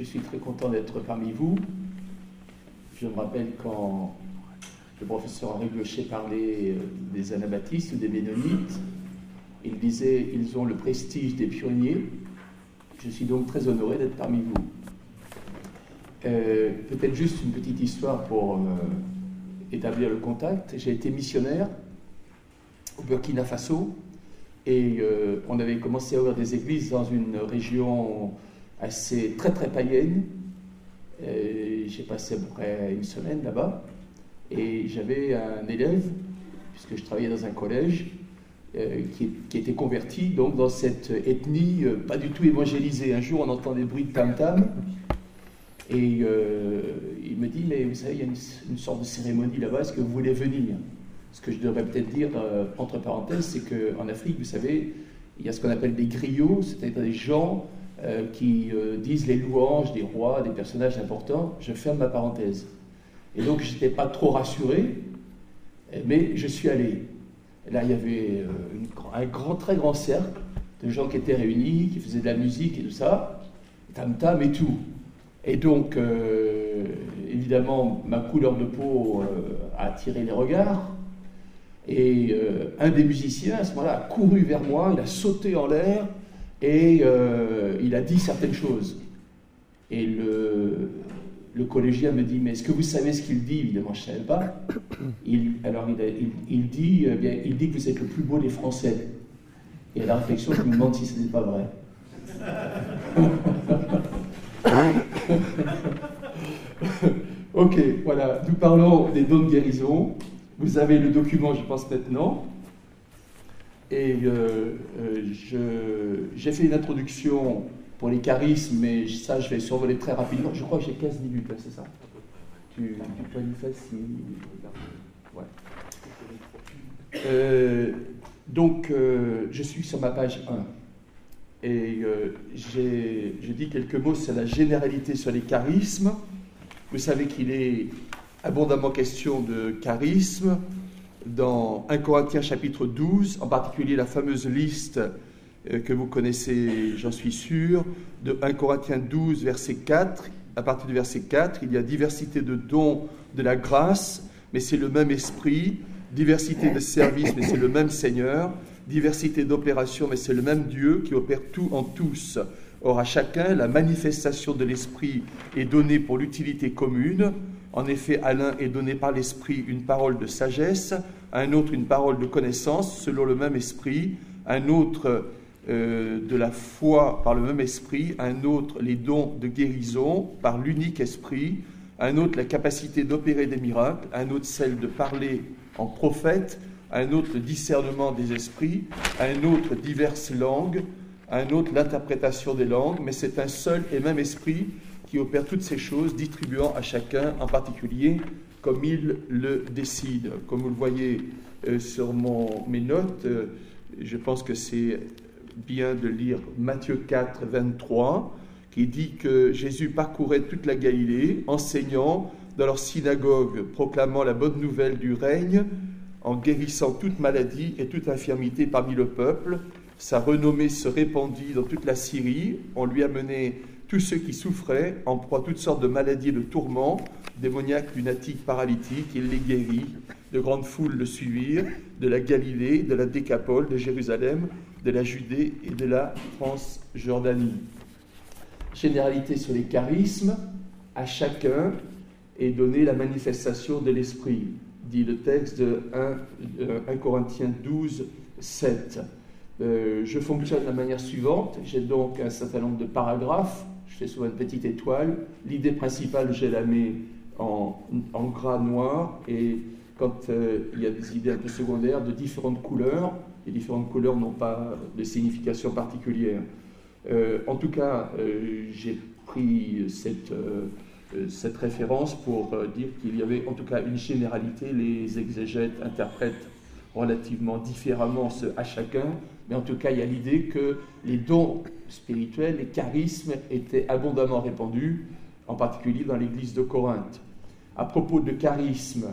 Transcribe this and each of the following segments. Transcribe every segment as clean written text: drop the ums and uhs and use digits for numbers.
Je suis très content d'être parmi vous. Je me rappelle quand le professeur Henri Blocher parlait des anabaptistes ou des ménonites, il disait « ils ont le prestige des pionniers ». Je suis donc très honoré d'être parmi vous. Peut-être juste une petite histoire pour établir le contact. J'ai été missionnaire au Burkina Faso et on avait commencé à ouvrir des églises dans une région assez très païenne. J'ai passé à peu près une semaine là-bas et j'avais un élève, puisque je travaillais dans un collège, qui était converti donc dans cette ethnie pas du tout évangélisée. Un jour on entend des bruits de tam-tam et il me dit « mais vous savez, il y a une sorte de cérémonie là-bas, est-ce que vous voulez venir ?» Ce que je devrais peut-être dire entre parenthèses, c'est qu'en Afrique, vous savez, il y a ce qu'on appelle des griots, c'est-à-dire des gens qui disent les louanges des rois, des personnages importants. Je ferme ma parenthèse. Et donc, je n'étais pas trop rassuré, mais je suis allé. Et là, il y avait un très grand cercle de gens qui étaient réunis, qui faisaient de la musique et tout ça, tam-tam et tout. Et donc, évidemment, ma couleur de peau a attiré les regards. Et un des musiciens, à ce moment-là, a couru vers moi, il a sauté en l'air, et il a dit certaines choses. Et le collégien me dit « mais est-ce que vous savez ce qu'il dit ?» Évidemment, je ne savais pas. Il dit que vous êtes le plus beau des Français. Et à la réflexion, je me demande si ce n'est pas vrai. Ok, voilà. Nous parlons des dons de guérison. Vous avez le document, je pense, maintenant. Et j'ai fait une introduction pour les charismes, mais ça, je vais survoler très rapidement. Je crois que j'ai 15 minutes, là, c'est ça? Tu peux nous faire si... Ouais. Donc, je suis sur ma page 1. Et je dis quelques mots sur la généralité sur les charismes. Vous savez qu'il est abondamment question de charisme dans 1 Corinthiens chapitre 12, en particulier la fameuse liste que vous connaissez, j'en suis sûr, de 1 Corinthiens 12, verset 4. À partir du verset 4, il y a diversité de dons de la grâce, mais c'est le même esprit, diversité de services, mais c'est le même Seigneur, diversité d'opérations, mais c'est le même Dieu qui opère tout en tous. Or, à chacun, la manifestation de l'esprit est donnée pour l'utilité commune. En effet, à l'un est donné par l'esprit une parole de sagesse, à un autre une parole de connaissance, selon le même esprit, à un autre de la foi par le même esprit, à un autre les dons de guérison par l'unique esprit, à un autre la capacité d'opérer des miracles, à un autre celle de parler en prophète, à un autre le discernement des esprits, à un autre diverses langues, à un autre l'interprétation des langues, mais c'est un seul et même esprit qui opère toutes ces choses, distribuant à chacun en particulier comme il le décide. Comme vous le voyez sur mes notes, je pense que c'est bien de lire Matthieu 4, 23, qui dit que Jésus parcourait toute la Galilée, enseignant dans leur synagogue, proclamant la bonne nouvelle du règne, en guérissant toute maladie et toute infirmité parmi le peuple. Sa renommée se répandit dans toute la Syrie. On lui amenait tous ceux qui souffraient, en proie à toutes sortes de maladies et de tourments, démoniaques, lunatiques, paralytiques. Il les guérit. De grandes foules le suivirent, de la Galilée, de la Décapole, de Jérusalem, de la Judée et de la Transjordanie. Généralité sur les charismes, à chacun est donnée la manifestation de l'Esprit, dit le texte de 1 Corinthiens 12, 7. Je fonctionne de la manière suivante. J'ai donc un certain nombre de paragraphes. Je fais souvent une petite étoile. L'idée principale, je la mets en gras noir. Et quand il y a des idées un peu secondaires de différentes couleurs, les différentes couleurs n'ont pas de signification particulière. En tout cas, j'ai pris cette référence pour dire qu'il y avait en tout cas une généralité. Les exégètes interprètent relativement différemment ce à chacun, mais en tout cas, il y a l'idée que les dons spirituels, les charismes étaient abondamment répandus, en particulier dans l'église de Corinthe. À propos de charisme,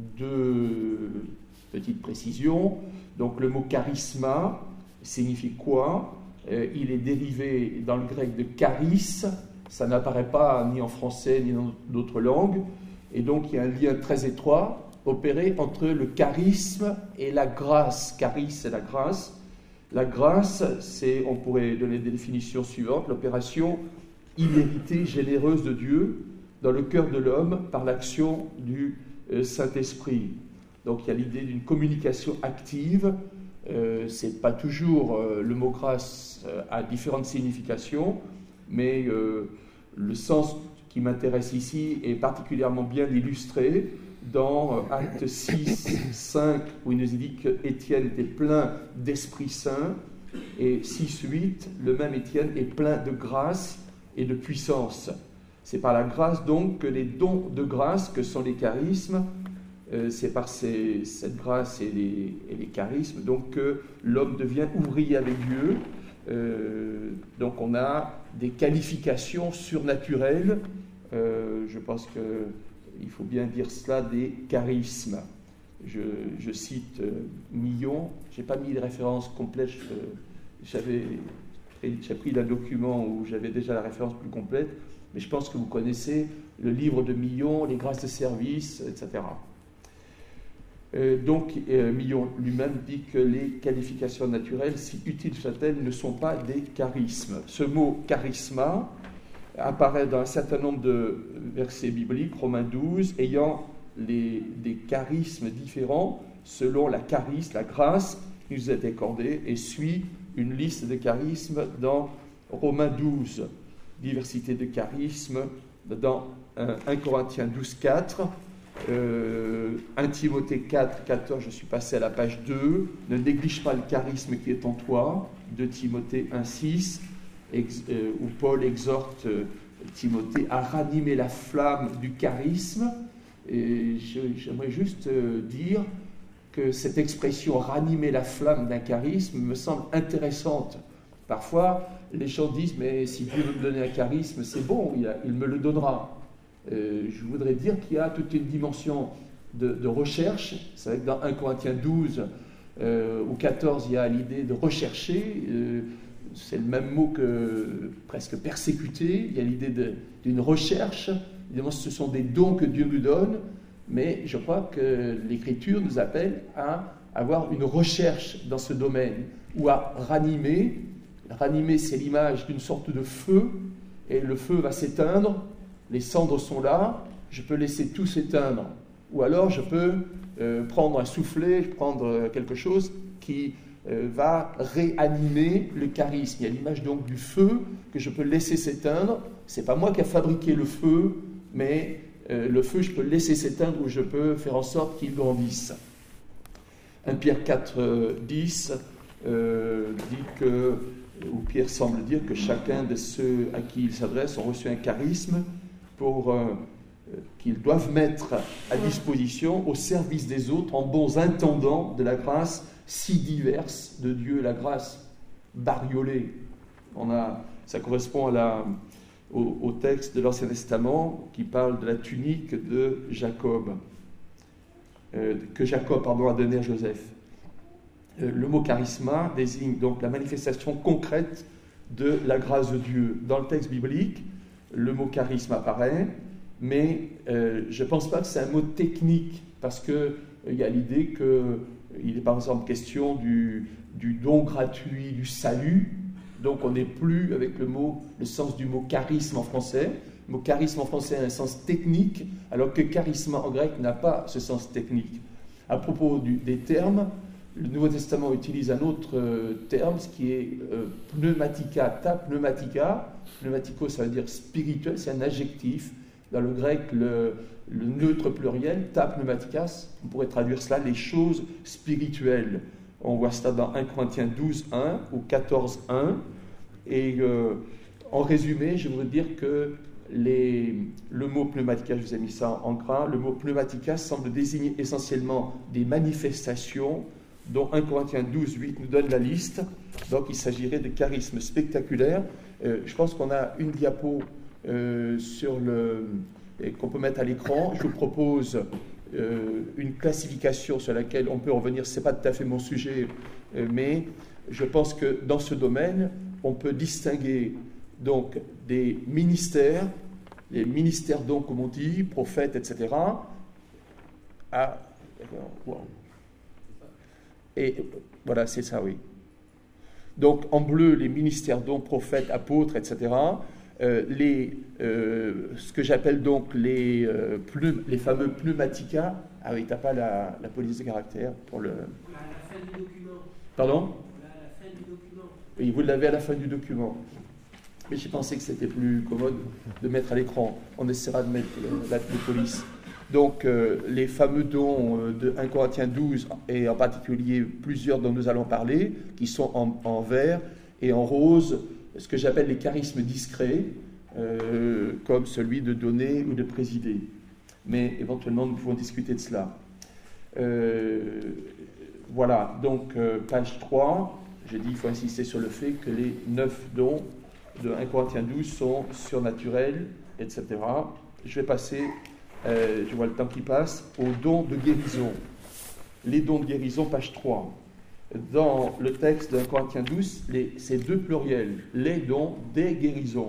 deux petites précisions. Donc, le mot charisma signifie quoi? Il est dérivé dans le grec de charis, Ça n'apparaît pas ni en français ni dans d'autres langues. Et donc, il y a un lien très étroit opéré entre le charisme et la grâce. Charisme, c'est la grâce. La grâce, c'est, on pourrait donner des définitions suivantes, l'opération imméritée, généreuse de Dieu dans le cœur de l'homme par l'action du Saint-Esprit. Donc il y a l'idée d'une communication active. C'est pas toujours le mot grâce a différentes significations, mais le sens qui m'intéresse ici est particulièrement bien illustré dans Acte 6, 5, où il nous est dit qu'Étienne était plein d'Esprit Saint, et 6, 8, le même Étienne est plein de grâce et de puissance. C'est par la grâce donc que les dons de grâce, que sont les charismes, c'est par cette grâce et les charismes donc que l'homme devient ouvrier avec Dieu. Donc on a des qualifications surnaturelles, je pense qu'il faut bien dire cela, des charismes. Je cite Millon, je n'ai pas mis de référence complète, j'ai pris un document où j'avais déjà la référence plus complète, mais je pense que vous connaissez le livre de Millon, les grâces de service, etc. Donc Millon lui-même dit que les qualifications naturelles, si utiles soient-elles, ne sont pas des charismes. Ce mot charisma apparaît dans un certain nombre de versets bibliques, Romains 12, ayant des charismes différents selon la charisme, la grâce qui nous est accordée, et suit une liste de charismes dans Romains 12, diversité de charismes, dans 1 Corinthiens 12, 4, 1 Timothée 4, 14, je suis passé à la page 2, ne néglige pas le charisme qui est en toi, 2 Timothée 1, 6, où Paul exhorte Timothée à ranimer la flamme du charisme. Et j'aimerais juste dire que cette expression ranimer la flamme d'un charisme me semble intéressante. Parfois, les gens disent mais si Dieu veut me donner un charisme, c'est bon, il me le donnera. Je voudrais dire qu'il y a toute une dimension de recherche. C'est vrai que dans 1 Corinthiens 12 ou 14, il y a l'idée de rechercher. C'est le même mot que presque persécuter. Il y a l'idée d'une recherche. Évidemment, ce sont des dons que Dieu nous donne, mais je crois que l'Écriture nous appelle à avoir une recherche dans ce domaine, ou à ranimer. Ranimer, c'est l'image d'une sorte de feu, et le feu va s'éteindre, les cendres sont là, je peux laisser tout s'éteindre, ou alors je peux prendre un soufflet, prendre quelque chose qui va réanimer le charisme. Il y a l'image donc du feu que je peux laisser s'éteindre. C'est pas moi qui ai fabriqué le feu, mais le feu, je peux le laisser s'éteindre ou je peux faire en sorte qu'il grandisse. 1 Pierre 4, 10 dit que, ou Pierre semble dire que chacun de ceux à qui il s'adresse ont reçu un charisme pour qu'ils doivent mettre à disposition au service des autres en bons intendants de la grâce si diverse de Dieu, la grâce bariolée. Ça correspond au texte de l'Ancien Testament qui parle de la tunique de Jacob, que Jacob a donné à Joseph. Le mot charisma désigne donc la manifestation concrète de la grâce de Dieu. Dans le texte biblique, le mot charisme apparaît, mais je ne pense pas que c'est un mot technique, parce qu'il y a l'idée qu'il est par exemple question du don gratuit du salut. Donc on n'est plus avec le sens du mot charisme en français. Le mot charisme en français a un sens technique, alors que charisma en grec n'a pas ce sens technique. À propos des termes, le Nouveau Testament utilise un autre terme, ce qui est pneumatica, ta pneumatica. Pneumatico, ça veut dire spirituel, c'est un adjectif. Dans le grec, le neutre pluriel, ta pneumatikas, on pourrait traduire cela les choses spirituelles. On voit cela dans 1 Corinthiens 12, 1 ou 14, 1. Et en résumé, je voudrais dire que le mot pneumatica, je vous ai mis ça en gras, le mot pneumatica semble désigner essentiellement des manifestations dont 1 Corinthiens 12, 8 nous donne la liste. Donc il s'agirait de charismes spectaculaires. Je pense qu'on a une diapo qu'on peut mettre à l'écran. Je vous propose une classification sur laquelle on peut revenir. Ce n'est pas tout à fait mon sujet, mais je pense que dans ce domaine, on peut distinguer donc des ministères, les ministères dons, comme on dit, prophètes, etc. Et voilà, c'est ça, oui. Donc, en bleu, les ministères dons, prophètes, apôtres, etc. Ce que j'appelle donc les fameux pneumatica. Ah oui, t'as pas la police de caractère pour le... À la fin du document. Pardon ? À la fin du document. Oui, vous l'avez à la fin du document. Mais j'ai pensé que c'était plus commode de mettre à l'écran. On essaiera de mettre la police. Donc, les fameux dons de 1 Corinthiens 12, et en particulier plusieurs dont nous allons parler, qui sont en vert et en rose, ce que j'appelle les charismes discrets, comme celui de donner ou de présider. Mais éventuellement, nous pouvons discuter de cela. Voilà, donc page 3, j'ai dit qu'il faut insister sur le fait que les 9 dons de 1 Corinthiens 12 sont surnaturels, etc. Je vais passer, je vois le temps qui passe, aux dons de guérison. Les dons de guérison, page 3. Dans le texte de 1 Corinthiens 12, c'est deux pluriels, les dons des guérisons.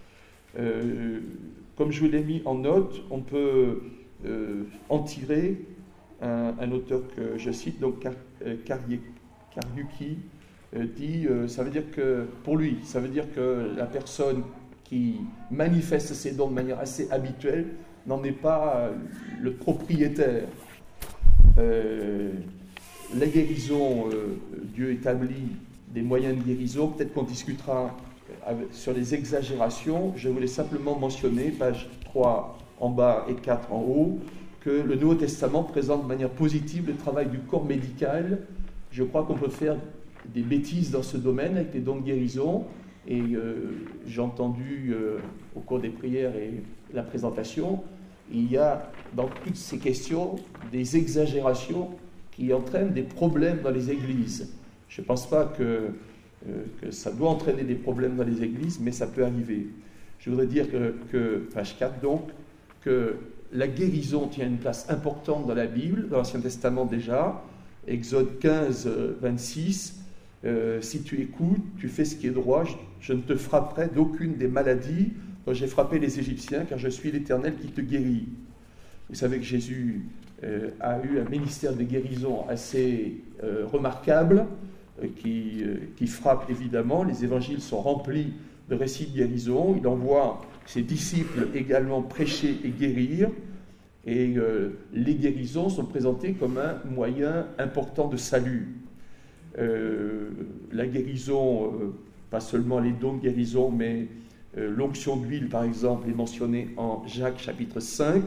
Comme je vous l'ai mis en note, on peut en tirer un auteur que je cite, donc Kariuki, dit, ça veut dire que, pour lui, ça veut dire que la personne qui manifeste ses dons de manière assez habituelle n'en est pas le propriétaire. Les guérisons, Dieu établit des moyens de guérison, peut-être qu'on discutera sur les exagérations. Je voulais simplement mentionner, page 3 en bas et 4 en haut, que le Nouveau Testament présente de manière positive le travail du corps médical. Je crois qu'on peut faire des bêtises dans ce domaine avec les dons de guérison, et j'ai entendu au cours des prières et la présentation, il y a dans toutes ces questions des exagérations qui entraînent des problèmes dans les églises. Je ne pense pas que ça doit entraîner des problèmes dans les églises, mais ça peut arriver. Je voudrais dire que page 4, donc, que la guérison tient une place importante dans la Bible, dans l'Ancien Testament déjà. Exode 15, 26, si tu écoutes, tu fais ce qui est droit, je ne te frapperai d'aucune des maladies dont j'ai frappé les Égyptiens, car je suis l'Éternel qui te guérit. Vous savez que Jésus a eu un ministère de guérison assez remarquable, qui frappe évidemment. Les évangiles sont remplis de récits de guérison. Il envoie ses disciples également prêcher et guérir. Et les guérisons sont présentées comme un moyen important de salut. La guérison, pas seulement les dons de guérison, mais l'onction d'huile, par exemple, est mentionnée en Jacques chapitre 5.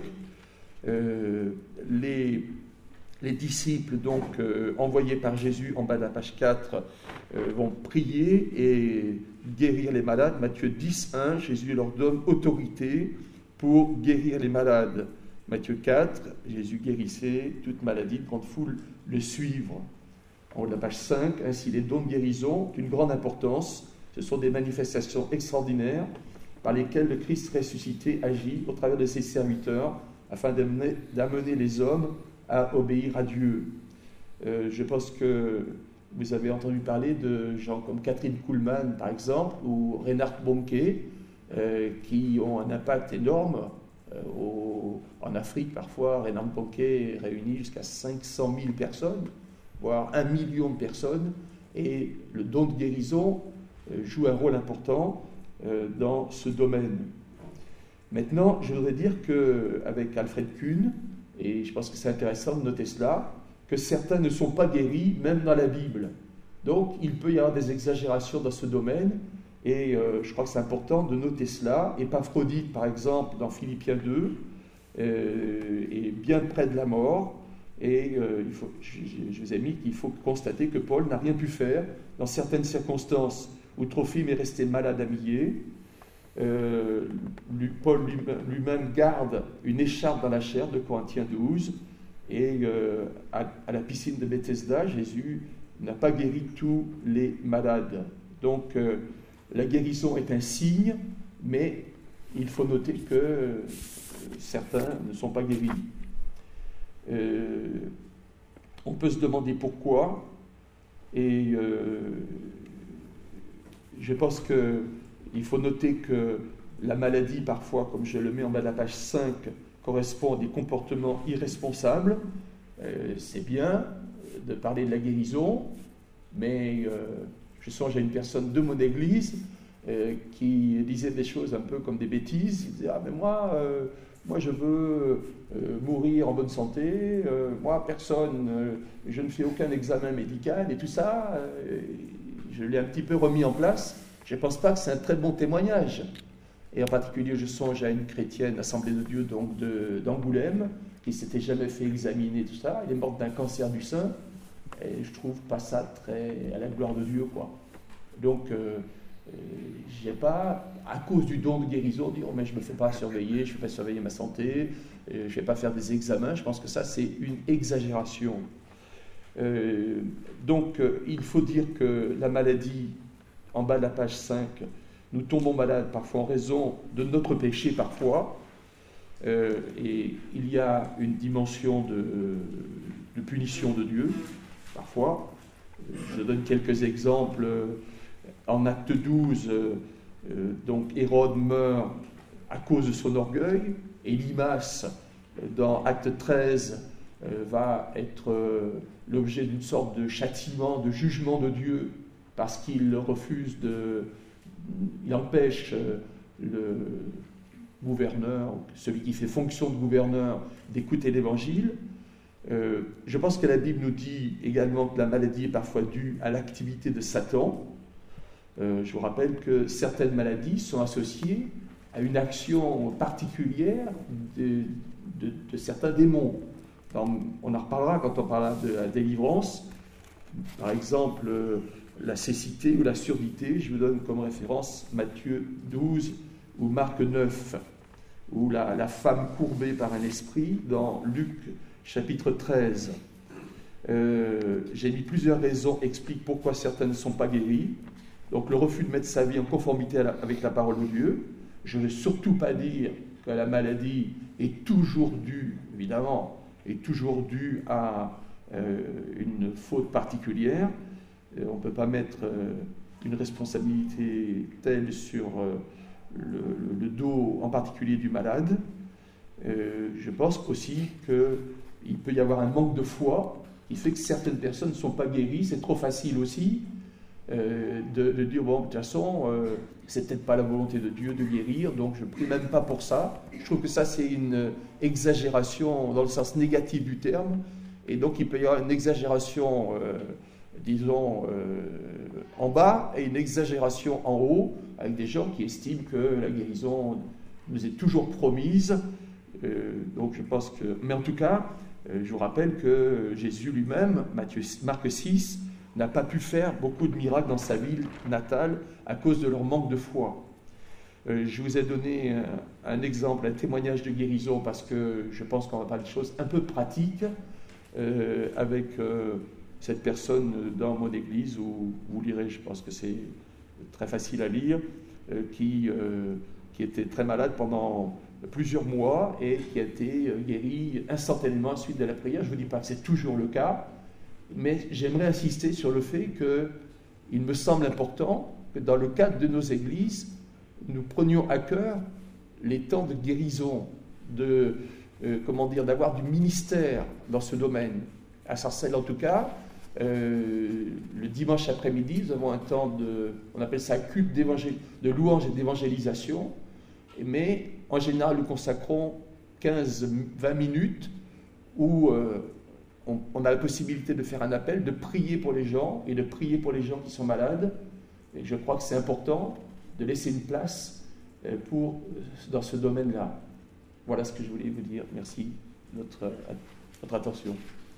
Les disciples, donc, envoyés par Jésus en bas de la page 4, vont prier et guérir les malades. Matthieu 10, 1, Jésus leur donne autorité pour guérir les malades. Matthieu 4, Jésus guérissait toute maladie, de grande foule le suivre. En haut de la page 5, ainsi les dons de guérison, d'une grande importance, ce sont des manifestations extraordinaires par lesquelles le Christ ressuscité agit au travers de ses serviteurs afin d'amener les hommes à obéir à Dieu. Je pense que vous avez entendu parler de gens comme Catherine Kuhlman, par exemple, ou Reinhard Bonnke, qui ont un impact énorme. En Afrique, parfois, Reinhard Bonnke réunit jusqu'à 500 000 personnes, voire 1 million de personnes, et le don de guérison joue un rôle important dans ce domaine. Maintenant, je voudrais dire qu'avec Alfred Kuhn, et je pense que c'est intéressant de noter cela, que certains ne sont pas guéris, même dans la Bible. Donc, il peut y avoir des exagérations dans ce domaine, et je crois que c'est important de noter cela. Épaphrodite, par exemple, dans Philippiens 2, est bien près de la mort, et je vous ai mis qu'il faut constater que Paul n'a rien pu faire dans certaines circonstances où Trophime est resté malade à Milet. Paul lui-même garde une écharpe dans la chair de Corinthiens 12, et à la piscine de Bethesda, Jésus n'a pas guéri tous les malades. Donc la guérison est un signe, mais il faut noter que certains ne sont pas guéris. On peut se demander pourquoi, et je pense que il faut noter que la maladie, parfois, comme je le mets en bas de la page 5, correspond à des comportements irresponsables. C'est bien de parler de la guérison, mais je songe à une personne de mon église qui disait des choses un peu comme des bêtises. Il disait « Ah, mais moi je veux mourir en bonne santé, moi, personne, je ne fais aucun examen médical, et tout ça, je l'ai un petit peu remis en place. Je ne pense pas que c'est un très bon témoignage. » Et en particulier, je songe à une chrétienne, Assemblée de Dieu, donc d'Angoulême, qui ne s'était jamais fait examiner, tout ça. Elle est morte d'un cancer du sein, et je trouve pas ça très à la gloire de Dieu, quoi. Donc, je n'ai pas, à cause du don de guérison, dire oh, mais je ne me fais pas surveiller, je ne fais pas surveiller ma santé, je ne vais pas faire des examens. Je pense que ça, c'est une exagération. Donc, il faut dire que la maladie, en bas de la page 5, nous tombons malades parfois en raison de notre péché, parfois, et il y a une dimension de punition de Dieu, parfois. Je donne quelques exemples. En acte 12, donc Hérode meurt à cause de son orgueil, et Limas, dans acte 13, va être l'objet d'une sorte de châtiment, de jugement de Dieu, parce qu'il refuse il empêche le gouverneur, celui qui fait fonction de gouverneur, d'écouter l'évangile. Je pense que la Bible nous dit également que la maladie est parfois due à l'activité de Satan. Je vous rappelle que certaines maladies sont associées à une action particulière de certains démons. On en reparlera quand on parlera de la délivrance. Par exemple, la cécité ou la surdité, je vous donne comme référence Matthieu 12 ou Marc 9, ou la femme courbée par un esprit dans Luc chapitre 13. J'ai mis plusieurs raisons, expliquent pourquoi certaines ne sont pas guéries. Donc le refus de mettre sa vie en conformité avec la parole de Dieu. Je ne veux surtout pas dire que la maladie est toujours due, évidemment, est toujours due à une faute particulière. On ne peut pas mettre une responsabilité telle sur le dos en particulier du malade. Je pense aussi qu'il peut y avoir un manque de foi qui fait que certaines personnes ne sont pas guéries. C'est trop facile aussi de dire bon, de toute façon, c'est peut-être pas la volonté de Dieu de guérir, donc je ne prie même pas pour ça. Je trouve que ça, c'est une exagération dans le sens négatif du terme, et donc il peut y avoir une exagération, disons, en bas et une exagération en haut, avec des gens qui estiment que la guérison nous est toujours promise. Donc je pense que... Mais en tout cas, je vous rappelle que Jésus lui-même, Marc 6, n'a pas pu faire beaucoup de miracles dans sa ville natale à cause de leur manque de foi. Je vous ai donné un exemple, un témoignage de guérison, parce que je pense qu'on va parler de choses un peu pratiques avec cette personne dans mon église, où vous lirez, je pense que c'est très facile à lire, qui était très malade pendant plusieurs mois et qui a été guéri instantanément suite de la prière. Je ne vous dis pas que c'est toujours le cas, mais j'aimerais insister sur le fait qu'il me semble important que dans le cadre de nos églises, nous prenions à cœur les temps de guérison, d'avoir du ministère dans ce domaine. À Sarcelles, en tout cas, le dimanche après-midi, nous avons un temps on appelle ça culte de louange et d'évangélisation, mais en général, nous consacrons 15-20 minutes où on a la possibilité de faire un appel, de prier pour les gens et de prier pour les gens qui sont malades. Et je crois que c'est important de laisser une place dans ce domaine-là. Voilà ce que je voulais vous dire. Merci de votre attention.